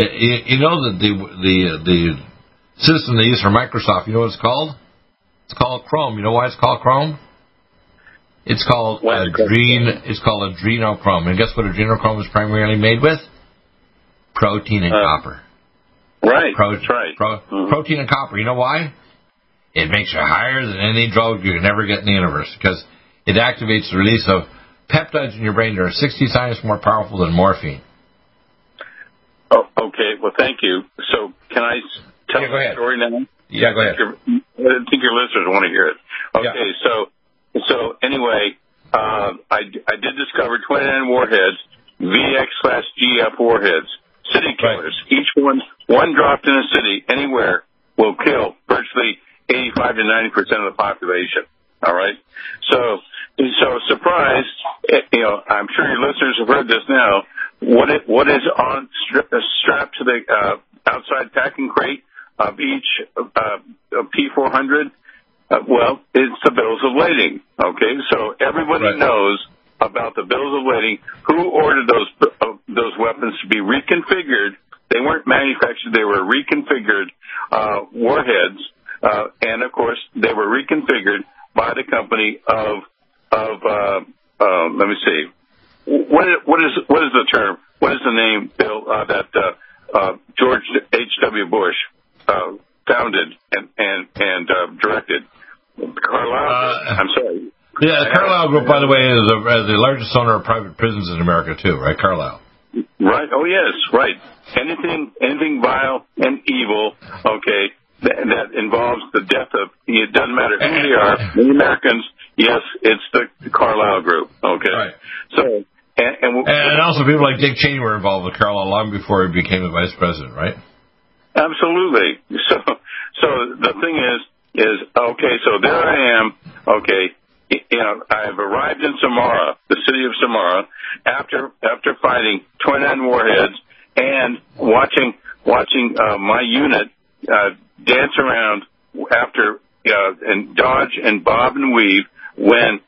the system they use for Microsoft, you know what it's called? It's called Chrome. You know why it's called Chrome? It's called adrenochrome. And guess what adrenochrome is primarily made with? Protein and copper. Right. That's right. Protein and copper. You know why? It makes you higher than any drug you can ever get in the universe because it activates the release of peptides in your brain that are 60 times more powerful than morphine. Oh, okay. Well, thank you. So can I tell the story now? Yeah, go ahead. I think your listeners want to hear it. Okay, so anyway, I did discover 29 warheads, VX/GF warheads, city killers. Right. Each one dropped in a city anywhere will kill virtually 85 to 90% of the population. All right. So surprise, I'm sure your listeners have heard this now. What is on strapped to the outside packing crate of each P400? Well, it's the bills of lading. Okay, so everybody knows about the bills of lading. Who ordered those weapons to be reconfigured? They weren't manufactured; they were reconfigured warheads, and of course, they were reconfigured by the company of let me see. What is the term? What is the name, Bill, that George H.W. Bush founded and directed? Carlyle. I'm sorry. Yeah, the Carlyle Group, by the way, is the largest owner of private prisons in America, too, right, Carlyle? Right. Oh, yes, right. And anything vile and evil, okay, that involves the death of, it doesn't matter who they are, the Americans, yes, it's the Carlyle Group, okay? Right. So, and also people like Dick Cheney were involved with Carlyle long before he became the vice president, right? Absolutely. So the thing is, okay, so there I am, okay, I've arrived in Samara, the city of Samara, after fighting 29 warheads and watching my unit dance around after and dodge and bob and weave when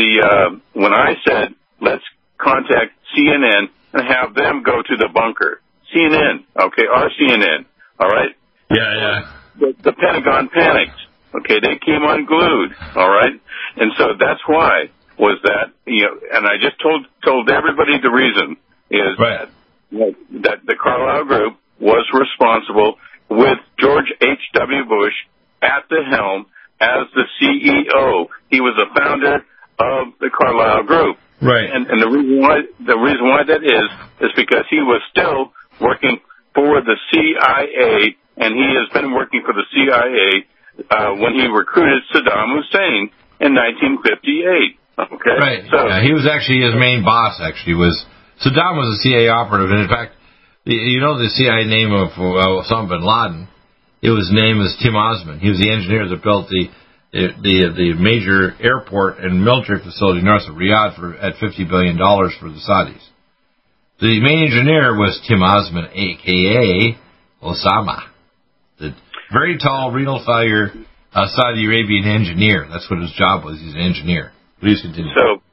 I said let's contact CNN and have them go to the bunker. CNN, okay, our CNN, all right. Yeah. The Pentagon panicked. Okay, they came unglued, all right? And so that's why was that, and I just told everybody the reason is right. that the Carlyle Group was responsible with George H.W. Bush at the helm as the CEO. He was the founder of the Carlyle Group. Right. And the reason why that is because he was still working for the CIA, and he has been working for the CIA when he recruited Saddam Hussein in 1958. Okay, right. So he was actually his main boss. Saddam was a CIA operative, and in fact, the CIA name of Osama bin Laden. His name was Tim Osman. He was the engineer that built the major airport and military facility north of Riyadh at $50 billion for the Saudis. The main engineer was Tim Osman, a.k.a. Osama, the very tall, renal failure Saudi Arabian engineer. That's what his job was. He's an engineer. Please continue.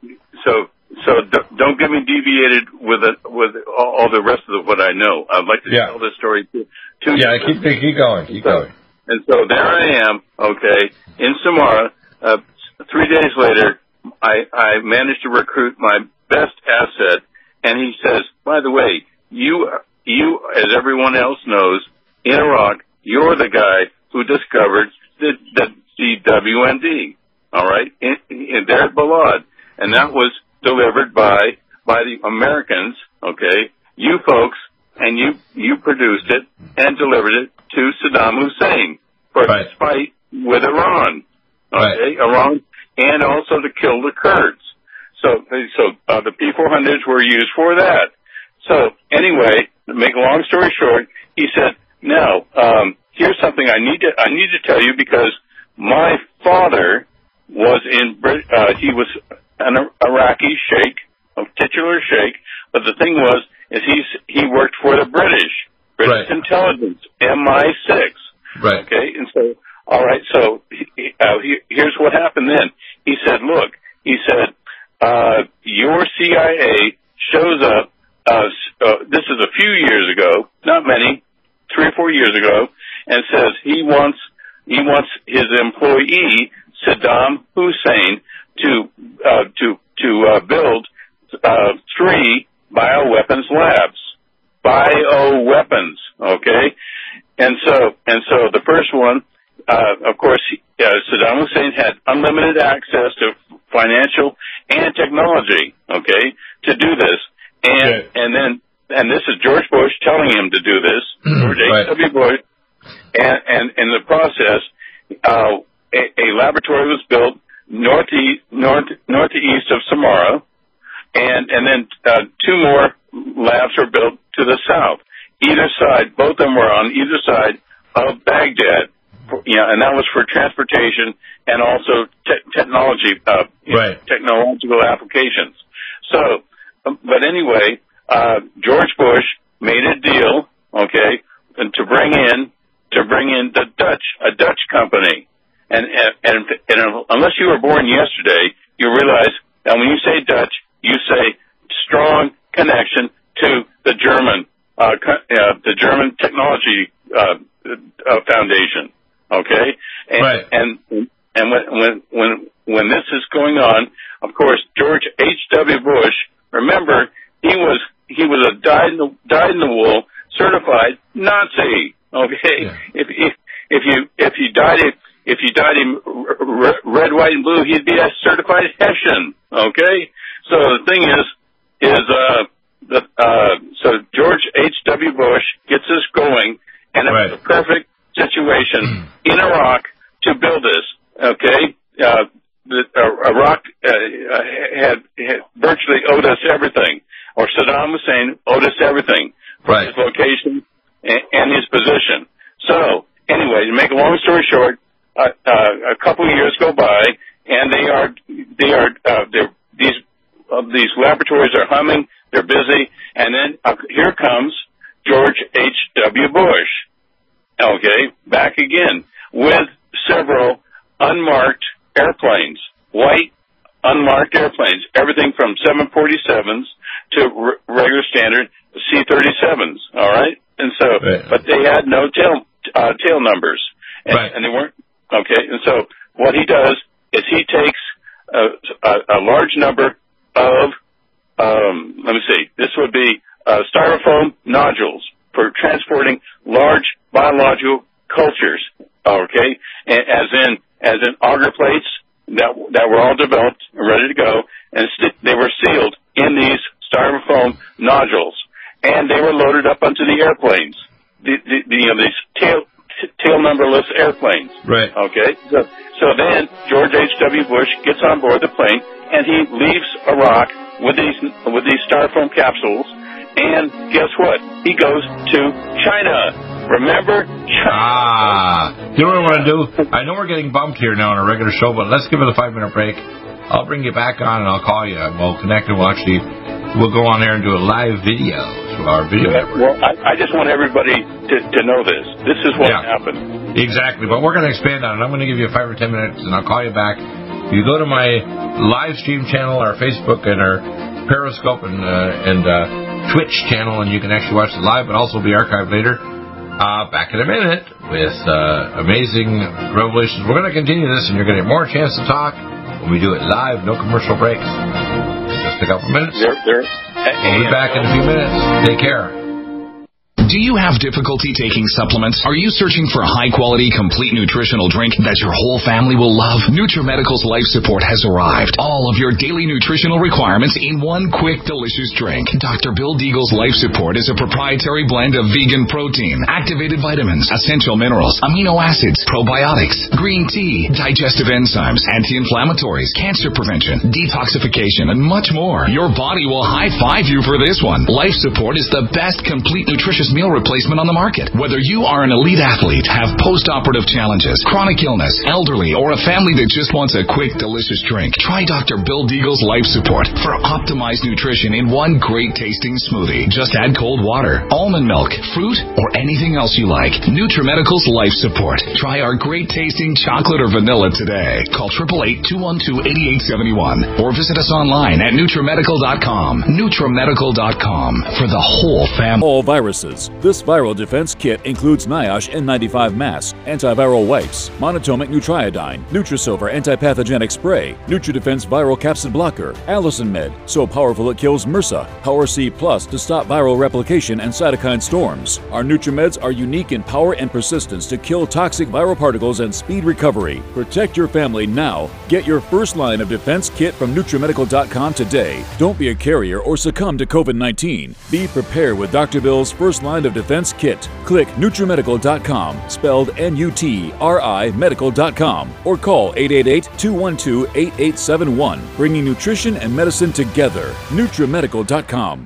So don't get me deviated with all the rest of what I know. I'd like to tell this story to you. Yeah, keep going. Keep going. And so there I am, okay, in Samara. 3 days later, I managed to recruit my best asset, and he says, by the way, you, as everyone else knows, in Iraq, you're the guy who discovered the WMD, all right, there at Balad. And that was delivered by the Americans, okay, you folks, and you produced it and delivered it to Saddam Hussein for his fight with Iran, okay, Iran, and also to kill the Kurds. So the P-400s were used for that. So anyway, to make a long story short, he said, now, here's something I need to tell you because my father was he was an Iraqi sheikh, a titular sheikh, but the thing is he worked for the British intelligence, MI6. Right. Okay, and so, all right, so here's what happened then. He said, look, your CIA shows up, this is a few years ago, not many, 3 or 4 years ago, and says he wants his employee, Saddam Hussein, to build 3 bioweapons labs. Bioweapons, okay? And so the first one, of course, Saddam Hussein had unlimited access to financial and technology, okay, to do this. And this is George Bush telling him to do this, George H.W. Bush. And in the process, a laboratory was built northeast of Samara, and then 2 more labs were built to the south. Either side, both of them were on either side of Baghdad, and that was for transportation and also technology, technological applications. So, but anyway, George Bush made a deal, okay, to bring in a Dutch company, and unless you were born yesterday, you realize that when you say Dutch, you say strong connection to the German technology foundation, okay, and when this is going on, of course, George H.W. Bush, remember, he was a dyed-in-the-wool certified Nazi. Okay, if you dyed him red, white, and blue, he'd be a certified Hessian. Okay, so the thing is so George H.W. Bush gets us going, and it was a perfect situation in Iraq to build this. Okay, Iraq had virtually owed us everything, or Saddam Hussein owed us everything for his location and his position. So anyway, to make a long story short, a couple of years go by, and these laboratories are humming, they're busy, and then here comes George H.W. Bush, okay, back again, with several unmarked airplanes, white unmarked airplanes, everything from 747s to regular standard C-37s, all right? And so, but they had no tail numbers, and they weren't, okay, and so what he does is he takes a large number of, let me see, this would be styrofoam nodules for transporting large biological cultures, okay, as in auger plates that were all developed and ready to go, and they were sealed in these styrofoam nodules, and they were loaded up onto the airplanes, these tail numberless airplanes. Right. Okay. So then George H.W. Bush gets on board the plane, and he leaves Iraq with these styrofoam capsules, and guess what? He goes to China. Remember? China. You know what I want to do? I know we're getting bumped here now on a regular show, but let's give it a 5-minute break. I'll bring you back on, and I'll call you, and we'll connect, and we'll go on there and do a live video to our video network. Well, I just want everybody to know this. This is what happened. Exactly, but we're going to expand on it. I'm going to give you 5 or 10 minutes, and I'll call you back. You go to my live stream channel, our Facebook, and our Periscope and Twitch channel, and you can actually watch it live, but also be archived later. Back in a minute with amazing revelations. We're going to continue this, and you're going to get more chance to talk when we do it live, no commercial breaks. Just a couple minutes. We'll be back in a few minutes. Take care. Do you have difficulty taking supplements? Are you searching for a high-quality, complete nutritional drink that your whole family will love? NutriMedical's Life Support has arrived. All of your daily nutritional requirements in one quick, delicious drink. Dr. Bill Deagle's Life Support is a proprietary blend of vegan protein, activated vitamins, essential minerals, amino acids, probiotics, green tea, digestive enzymes, anti-inflammatories, cancer prevention, detoxification, and much more. Your body will high-five you for this one. Life Support is the best complete nutritious meal replacement on the market. Whether you are an elite athlete, have post-operative challenges, chronic illness, elderly, or a family that just wants a quick, delicious drink, try Dr. Bill Deagle's Life Support for optimized nutrition in one great-tasting smoothie. Just add cold water, almond milk, fruit, or anything else you like. NutriMedical's Life Support. Try our great-tasting chocolate or vanilla today. Call 888-212-8871 or visit us online at NutriMedical.com. NutriMedical.com for the whole family. All viruses. This viral defense kit includes NIOSH N95 mask, antiviral wipes, monatomic nutriodine, Nutrisilver antipathogenic spray, NutriDefense viral capsid blocker, Allison Med, so powerful it kills MRSA, Power C Plus to stop viral replication and cytokine storms. Our NutriMeds are unique in power and persistence to kill toxic viral particles and speed recovery. Protect your family now. Get your first line of defense kit from NutriMedical.com today. Don't be a carrier or succumb to COVID-19. Be prepared with Dr. Bill's first line of defense kit. Click NutriMedical.com, spelled N-U-T-R-I medical.com, or call 888-212-8871, bringing nutrition and medicine together. NutriMedical.com.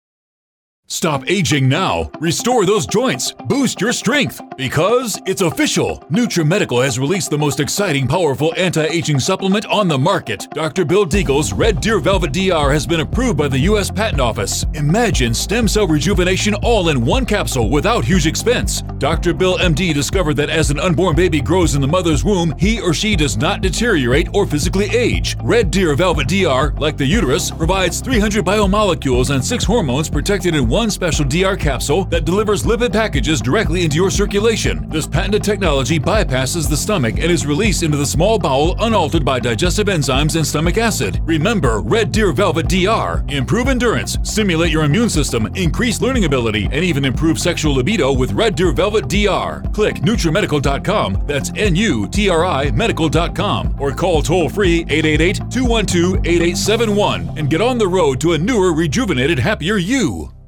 Stop aging now. Restore those joints. Boost your strength. Because it's official. NutriMedical has released the most exciting, powerful anti-aging supplement on the market. Dr. Bill Deagle's Red Deer Velvet DR has been approved by the U.S. Patent Office. Imagine stem cell rejuvenation all in one capsule without huge expense. Dr. Bill MD discovered that as an unborn baby grows in the mother's womb, he or she does not deteriorate or physically age. Red Deer Velvet DR, like the uterus, provides 300 biomolecules and 6 hormones protected in one one special DR capsule that delivers lipid packages directly into your circulation. This patented technology bypasses the stomach and is released into the small bowel unaltered by digestive enzymes and stomach acid. Remember Red Deer Velvet DR. Improve endurance, stimulate your immune system, increase learning ability, and even improve sexual libido with Red Deer Velvet DR. Click NutriMedical.com, that's N-U-T-R-I Medical.com, or call toll-free 888-212-8871 and get on the road to a newer, rejuvenated, happier you.